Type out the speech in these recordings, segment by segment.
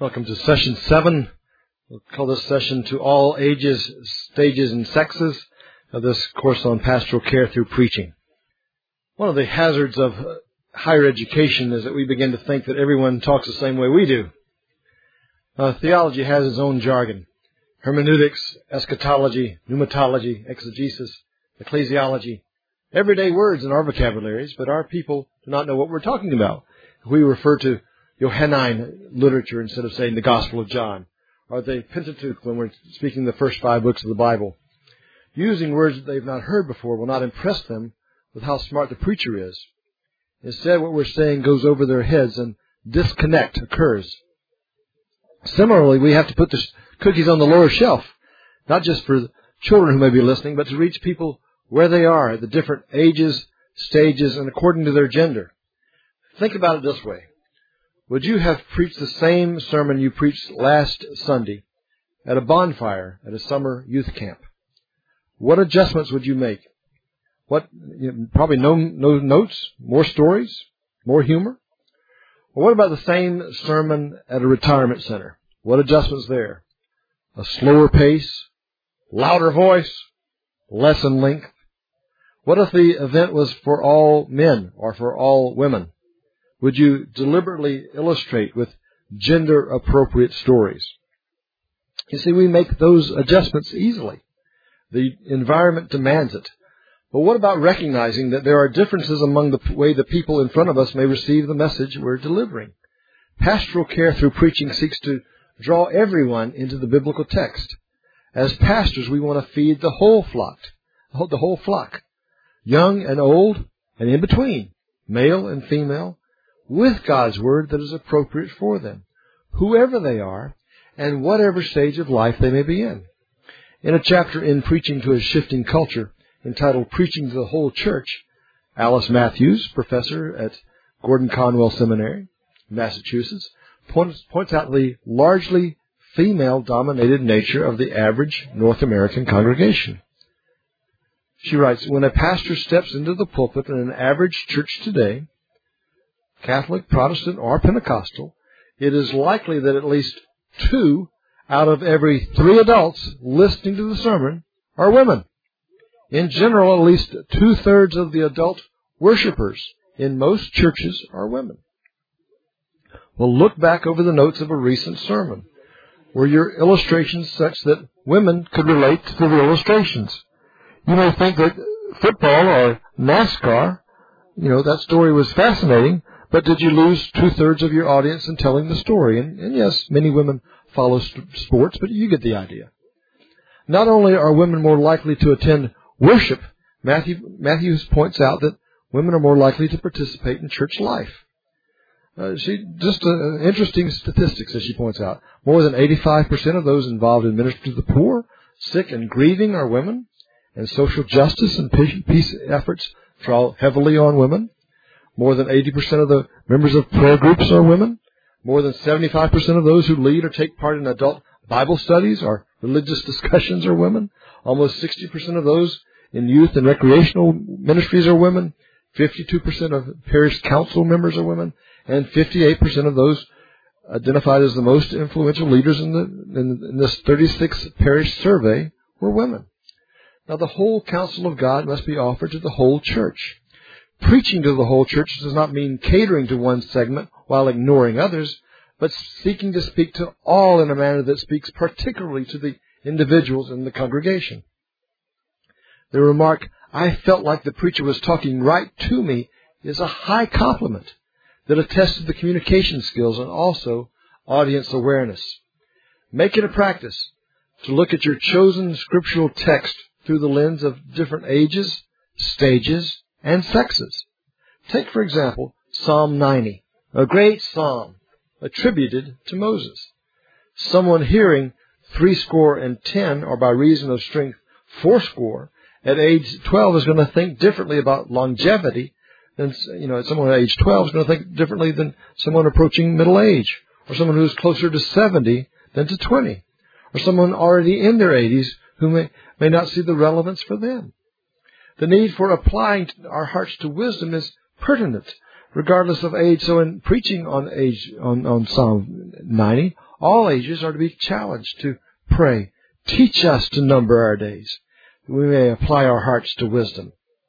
Welcome to session 7. We'll call this session To All Ages, Stages, and Sexes of this course on pastoral care through preaching. One of the hazards of higher education is that we begin to think that everyone talks the same way we do. Theology has its own jargon. Hermeneutics, eschatology, pneumatology, exegesis, ecclesiology. Everyday words in our vocabularies, but our people do not know what we're talking about. We refer to Johannine literature instead of saying the Gospel of John, or the Pentateuch when we're speaking the first 5 books of the Bible. Using words that they've not heard before will not impress them with how smart the preacher is. Instead, what we're saying goes over their heads and disconnect occurs. Similarly, we have to put the cookies on the lower shelf, not just for children who may be listening, but to reach people where they are at the different ages, stages, and according to their gender. Think about it this way. Would you have preached the same sermon you preached last Sunday at a bonfire at a summer youth camp? What adjustments would you make? Probably no notes, more stories, more humor? Or what about the same sermon at a retirement center? What adjustments there? A slower pace, louder voice, lesson length? What if the event was for all men or for all women? Would you deliberately illustrate with gender-appropriate stories? You see, we make those adjustments easily. The environment demands it. But what about recognizing that there are differences among the way the people in front of us may receive the message we're delivering? Pastoral care through preaching seeks to draw everyone into the biblical text. As pastors, we want to feed the whole flock, young and old and in between, male and female, with God's Word that is appropriate for them, whoever they are, and whatever stage of life they may be in. In a chapter in Preaching to a Shifting Culture, entitled Preaching to the Whole Church, Alice Matthews, professor at Gordon Conwell Seminary, Massachusetts, points out the largely female-dominated nature of the average North American congregation. She writes, when a pastor steps into the pulpit in an average church today, Catholic, Protestant, or Pentecostal, it is likely that at least 2 out of every 3 adults listening to the sermon are women. In general, at least 2/3 of the adult worshipers in most churches are women. Well, look back over the notes of a recent sermon. Were your illustrations such that women could relate to the illustrations? You may think that football or NASCAR, that story was fascinating, but did you lose 2/3 of your audience in telling the story? And yes, many women follow sports, but you get the idea. Not only are women more likely to attend worship, Matthews points out that women are more likely to participate in church life. Interesting statistics, as she points out. More than 85% of those involved in ministry to the poor, sick, and grieving are women. And social justice and peace efforts draw heavily on women. More than 80% of the members of prayer groups are women. More than 75% of those who lead or take part in adult Bible studies or religious discussions are women. Almost 60% of those in youth and recreational ministries are women. 52% of parish council members are women. And 58% of those identified as the most influential leaders in this 36 parish survey were women. Now, the whole counsel of God must be offered to the whole church. Preaching to the whole church does not mean catering to one segment while ignoring others, but seeking to speak to all in a manner that speaks particularly to the individuals in the congregation. The remark, "I felt like the preacher was talking right to me," is a high compliment that attests to the communication skills and also audience awareness. Make it a practice to look at your chosen scriptural text through the lens of different ages, stages, and sexes. Take, for example, Psalm 90, a great psalm attributed to Moses. Someone hearing 70, or by reason of strength 80, at age 12 is going to think differently about longevity than, someone at age 12 is going to think differently than someone approaching middle age, or someone who's closer to 70 than to 20, or someone already in their 80s who may not see the relevance for them. The need for applying our hearts to wisdom is pertinent, regardless of age. So in preaching on Psalm 90, All ages are to be challenged to pray. Teach us to number our days, that we may apply our hearts to wisdom.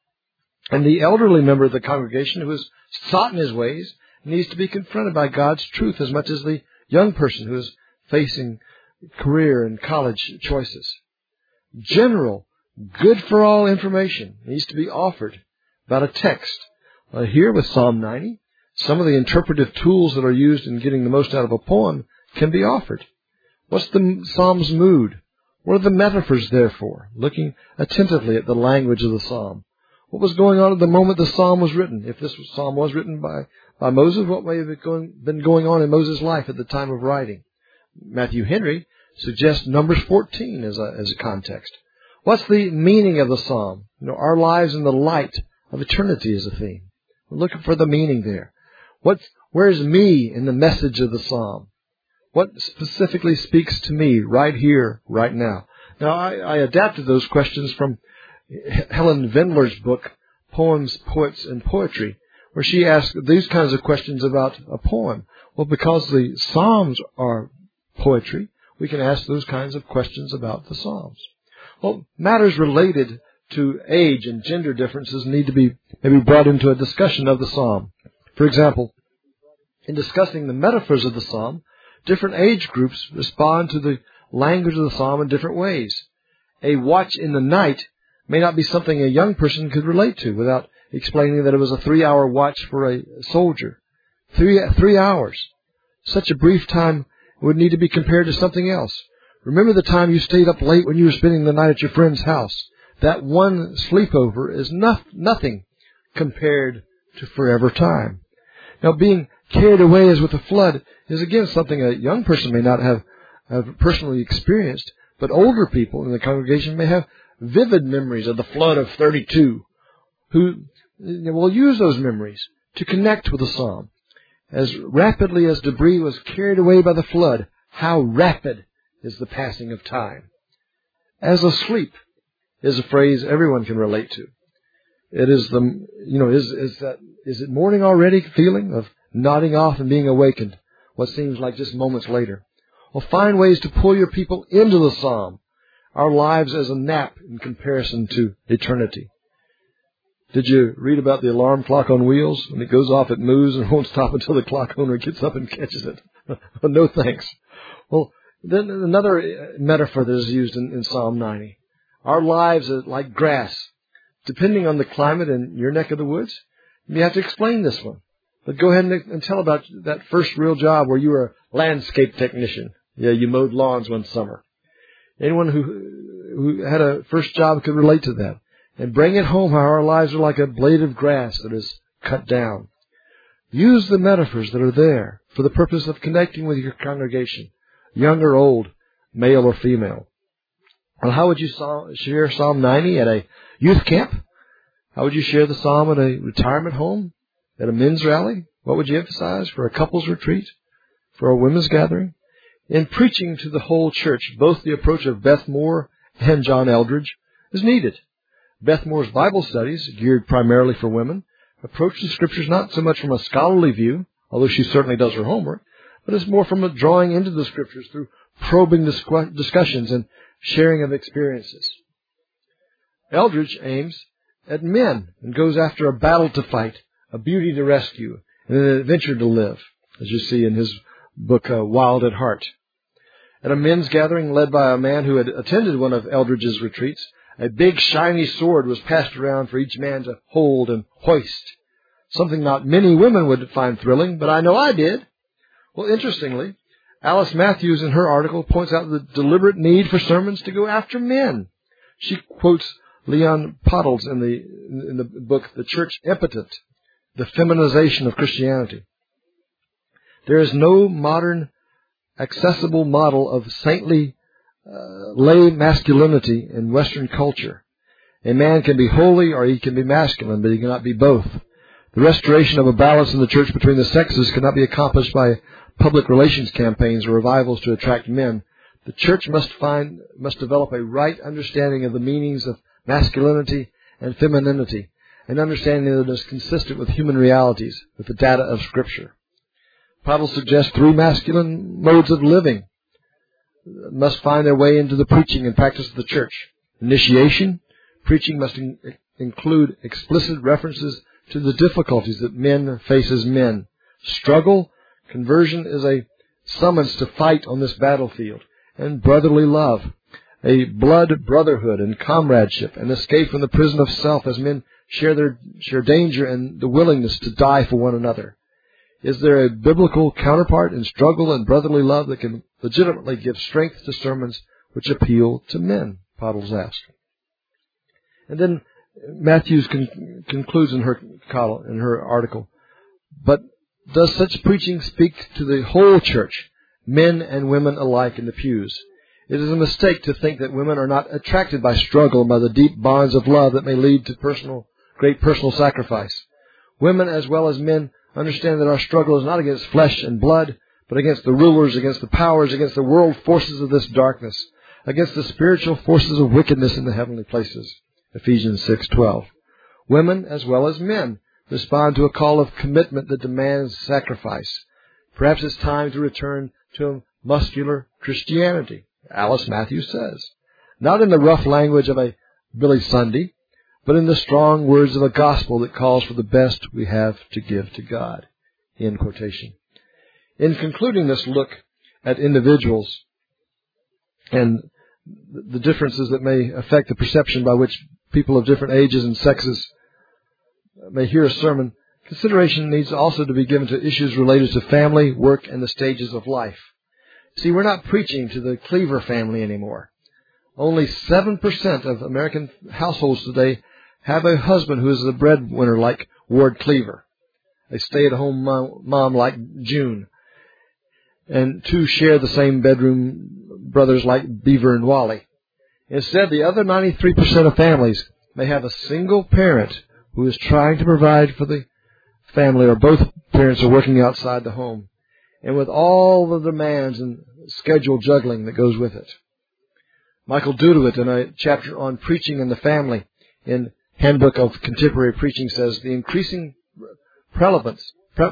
And the elderly member of the congregation who is sought in his ways needs to be confronted by God's truth as much as the young person who is facing career and college choices. General, good for all information needs to be offered about a text. Here with Psalm 90, some of the interpretive tools that are used in getting the most out of a poem can be offered. What's the psalm's mood? What are the metaphors there for? Looking attentively at the language of the psalm. What was going on at the moment the psalm was written? If this psalm was written by Moses, what may have been going on in Moses' life at the time of writing? Matthew Henry suggests Numbers 14 as a context. What's the meaning of the psalm? Our lives in the light of eternity is a theme. We're looking for the meaning there. Where's me in the message of the psalm? What specifically speaks to me right here, right now? Now, I adapted those questions from Helen Vendler's book, Poems, Poets, and Poetry, where she asked these kinds of questions about a poem. Well, because the Psalms are poetry, we can ask those kinds of questions about the Psalms. Well, matters related to age and gender differences need to be maybe brought into a discussion of the Psalm. For example, in discussing the metaphors of the Psalm, different age groups respond to the language of the Psalm in different ways. A watch in the night may not be something a young person could relate to without explaining that it was a 3-hour watch for a soldier. 3 hours. Such a brief time would need to be compared to something else. Remember the time you stayed up late when you were spending the night at your friend's house. That one sleepover is nothing compared to forever time. Now, being carried away as with a flood is again something a young person may not have personally experienced, but older people in the congregation may have vivid memories of the flood of 32, who will use those memories to connect with the psalm. As rapidly as debris was carried away by the flood, how rapid is the passing of time. As asleep is a phrase everyone can relate to. It is is it morning already feeling of nodding off and being awakened, what seems like just moments later. Well, find ways to pull your people into the psalm. Our lives as a nap in comparison to eternity. Did you read about the alarm clock on wheels? When it goes off, it moves and won't stop until the clock owner gets up and catches it. No thanks. Well, then another metaphor that is used in Psalm 90. Our lives are like grass. Depending on the climate in your neck of the woods, you have to explain this one. But go ahead and tell about that first real job where you were a landscape technician. Yeah, you mowed lawns one summer. Anyone who had a first job could relate to that. And bring it home how our lives are like a blade of grass that is cut down. Use the metaphors that are there for the purpose of connecting with your congregation, young or old, male or female. Well, how would you share Psalm 90 at a youth camp? How would you share the Psalm at a retirement home? At a men's rally? What would you emphasize for a couples retreat? For a women's gathering? In preaching to the whole church, both the approach of Beth Moore and John Eldredge is needed. Beth Moore's Bible studies, geared primarily for women, approach the Scriptures not so much from a scholarly view, although she certainly does her homework, but it's more from a drawing into the Scriptures through probing discussions and sharing of experiences. Eldredge aims at men and goes after a battle to fight, a beauty to rescue, and an adventure to live, as you see in his book, Wild at Heart. At a men's gathering led by a man who had attended one of Eldredge's retreats, a big shiny sword was passed around for each man to hold and hoist. Something not many women would find thrilling, but I know I did. Well, interestingly, Alice Matthews in her article points out the deliberate need for sermons to go after men. She quotes Leon Pottles in the book, The Church Impotent, The Feminization of Christianity. There is no modern accessible model of saintly lay masculinity in Western culture. A man can be holy or he can be masculine, but he cannot be both. The restoration of a balance in the church between the sexes cannot be accomplished by public relations campaigns or revivals to attract men. The church must develop a right understanding of the meanings of masculinity and femininity, an understanding that is consistent with human realities, with the data of Scripture. Paddle suggests 3 masculine modes of living must find their way into the preaching and practice of the church. Initiation. Preaching must include explicit references to the difficulties that men face as men. Struggle. Conversion is a summons to fight on this battlefield. And brotherly love. A blood brotherhood and comradeship, and escape from the prison of self as men share danger and the willingness to die for one another. Is there a biblical counterpart in struggle and brotherly love that can legitimately give strength to sermons which appeal to men? Pottles asked. And then Matthews concludes in her article, but does such preaching speak to the whole church, men and women alike in the pews? It is a mistake to think that women are not attracted by struggle and by the deep bonds of love that may lead to great personal sacrifice. Women as well as men understand that our struggle is not against flesh and blood, but against the rulers, against the powers, against the world forces of this darkness, against the spiritual forces of wickedness in the heavenly places. Ephesians 6:12. Women as well as men respond to a call of commitment that demands sacrifice. Perhaps it's time to return to a muscular Christianity, Alice Matthews says. Not in the rough language of a Billy Sunday, but in the strong words of a gospel that calls for the best we have to give to God. End quotation. In concluding this look at individuals and the differences that may affect the perception by which people of different ages and sexes may hear a sermon, consideration needs also to be given to issues related to family, work, and the stages of life. See, we're not preaching to the Cleaver family anymore. Only 7% of American households today have a husband who is the breadwinner like Ward Cleaver, a stay-at-home mom like June, and 2 share the same bedroom brothers like Beaver and Wally. Instead, the other 93% of families may have a single parent who is trying to provide for the family, or both parents are working outside the home, and with all the demands and schedule juggling that goes with it. Michael Dudowit, in a chapter on preaching in the family in Handbook of Contemporary Preaching, says the increasing prevalence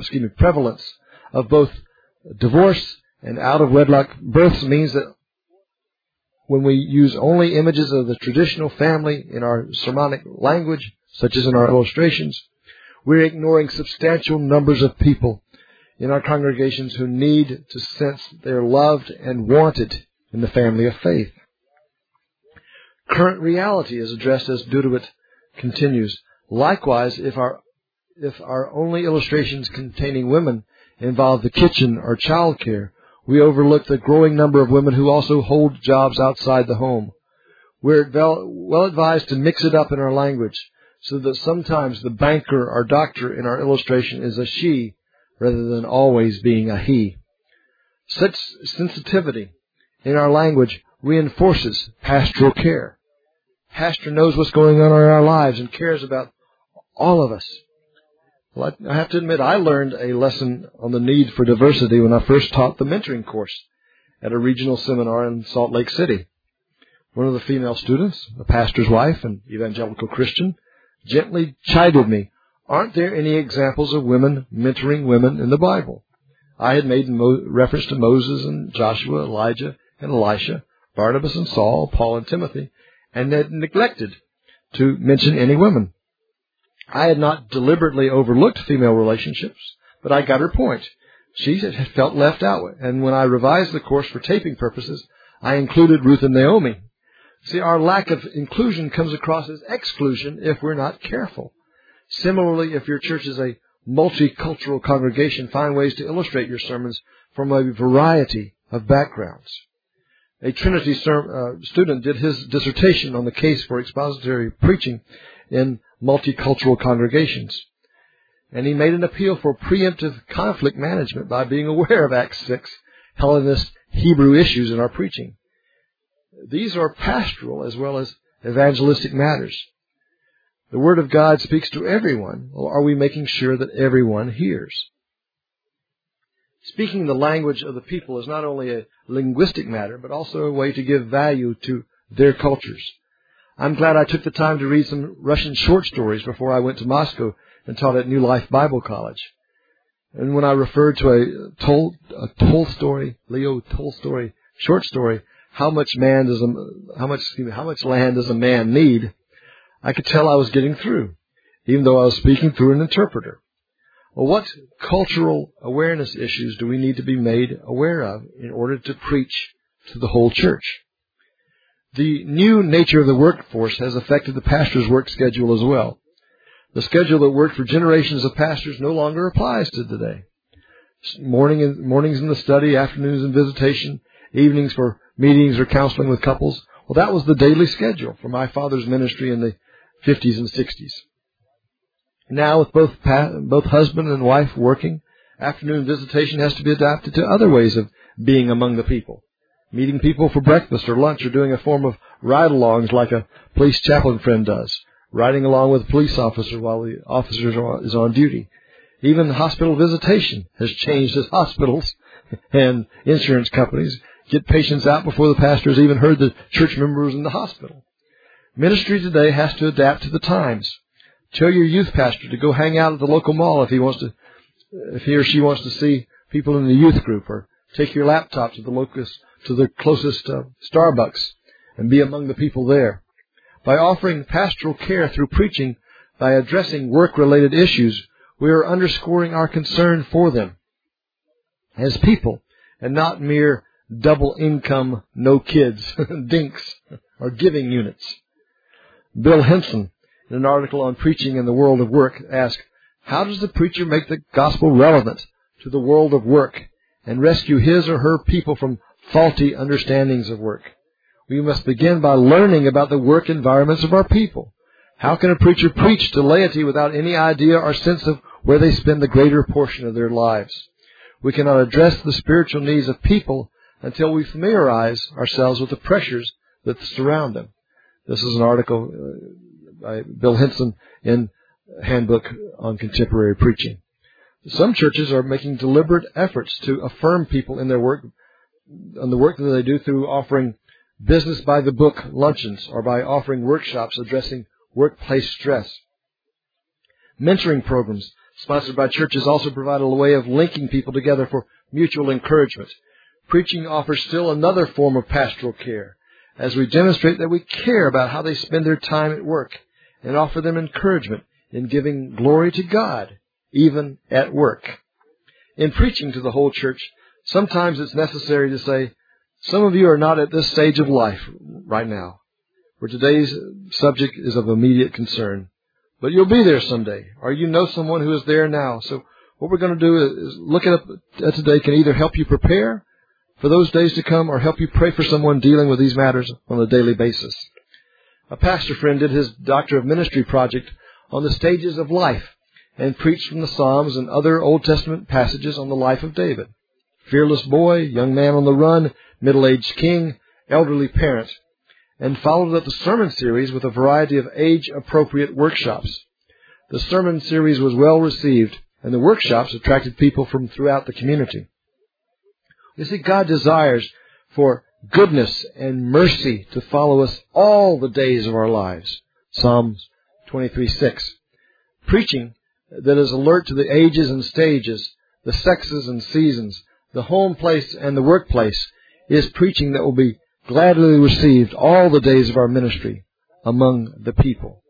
of both divorce and out-of-wedlock births means that when we use only images of the traditional family in our sermonic language, such as in our illustrations, we're ignoring substantial numbers of people in our congregations who need to sense they're loved and wanted in the family of faith. Current reality is addressed as Dudowit continues. Likewise, if our only illustrations containing women involve the kitchen or child care, we overlook the growing number of women who also hold jobs outside the home. We're well advised to mix it up in our language so that sometimes the banker or doctor in our illustration is a she rather than always being a he. Such sensitivity in our language reinforces pastoral care. Pastor knows what's going on in our lives and cares about all of us. Well, I have to admit, I learned a lesson on the need for diversity when I first taught the mentoring course at a regional seminar in Salt Lake City. One of the female students, a pastor's wife, an evangelical Christian, gently chided me, "Aren't there any examples of women mentoring women in the Bible?" I had made reference to Moses and Joshua, Elijah and Elisha, Barnabas and Saul, Paul and Timothy, and had neglected to mention any women. I had not deliberately overlooked female relationships, but I got her point. She had felt left out, and when I revised the course for taping purposes, I included Ruth and Naomi. See, our lack of inclusion comes across as exclusion if we're not careful. Similarly, if your church is a multicultural congregation, find ways to illustrate your sermons from a variety of backgrounds. A Trinity student did his dissertation on the case for expository preaching in multicultural congregations. And he made an appeal for preemptive conflict management by being aware of Acts 6, Hellenist Hebrew issues in our preaching. These are pastoral as well as evangelistic matters. The Word of God speaks to everyone, or are we making sure that everyone hears? Speaking the language of the people is not only a linguistic matter, but also a way to give value to their cultures. I'm glad I took the time to read some Russian short stories before I went to Moscow and taught at New Life Bible College. And when I referred to a Leo Tolstoy short story, how much land does a man need, I could tell I was getting through, even though I was speaking through an interpreter. Well, what cultural awareness issues do we need to be made aware of in order to preach to the whole church? The new nature of the workforce has affected the pastor's work schedule as well. The schedule that worked for generations of pastors no longer applies to today. Mornings in the study, afternoons in visitation, evenings for meetings or counseling with couples. Well, that was the daily schedule for my father's ministry in the 50s and 60s. Now, with both husband and wife working, afternoon visitation has to be adapted to other ways of being among the people. Meeting people for breakfast or lunch or doing a form of ride-alongs like a police chaplain friend does. Riding along with a police officer while the officer is on duty. Even hospital visitation has changed as hospitals and insurance companies get patients out before the pastor has even heard the church member was in the hospital. Ministry today has to adapt to the times. Tell your youth pastor to go hang out at the local mall if he or she wants to see people in the youth group, or take your laptop to the closest Starbucks and be among the people there. By offering pastoral care through preaching, by addressing work-related issues, we are underscoring our concern for them as people and not mere double income, no kids, dinks, or giving units. Bill Henson, in an article on preaching in the world of work, asked, how does the preacher make the gospel relevant to the world of work and rescue his or her people from faulty understandings of work? We must begin by learning about the work environments of our people. How can a preacher preach to laity without any idea or sense of where they spend the greater portion of their lives? We cannot address the spiritual needs of people until we familiarize ourselves with the pressures that surround them. This is an article by Bill Henson in Handbook on Contemporary Preaching. Some churches are making deliberate efforts to affirm people in their work, on the work that they do, through offering business by the book luncheons or by offering workshops addressing workplace stress. Mentoring programs sponsored by churches also provide a way of linking people together for mutual encouragement. Preaching offers still another form of pastoral care, as we demonstrate that we care about how they spend their time at work and offer them encouragement in giving glory to God, even at work. In preaching to the whole church, sometimes it's necessary to say, some of you are not at this stage of life right now, where today's subject is of immediate concern. But you'll be there someday, or you know someone who is there now. So what we're going to do is look at today can either help you prepare for those days to come or help you pray for someone dealing with these matters on a daily basis. A pastor friend did his Doctor of Ministry project on the stages of life and preached from the Psalms and other Old Testament passages on the life of David. Fearless boy, young man on the run, middle-aged king, elderly parent, and followed up the sermon series with a variety of age-appropriate workshops. The sermon series was well received, and the workshops attracted people from throughout the community. You see, God desires for goodness and mercy to follow us all the days of our lives. Psalms 23:6. Preaching that is alert to the ages and stages, the sexes and seasons, the home place and the workplace, is preaching that will be gladly received all the days of our ministry among the people.